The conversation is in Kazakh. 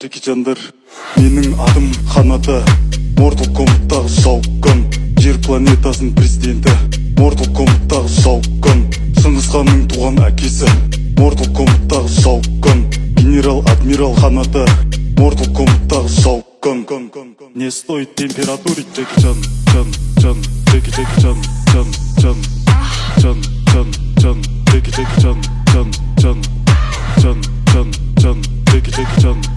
Джеки менің атым Ханада, Mortal Kombat'тағы жауқын, жер планетасының президенті, Mortal Kombat'тағы жауқын, Шыңғысханның туған әкесі, Mortal Kombat'тағы жауқын, генерал-адмирал Ханада, Mortal Kombat'тағы жауқын. Не стоит температурить, Джеки Чан, Джеки Чан, Джеки Чан, Джеки Чан.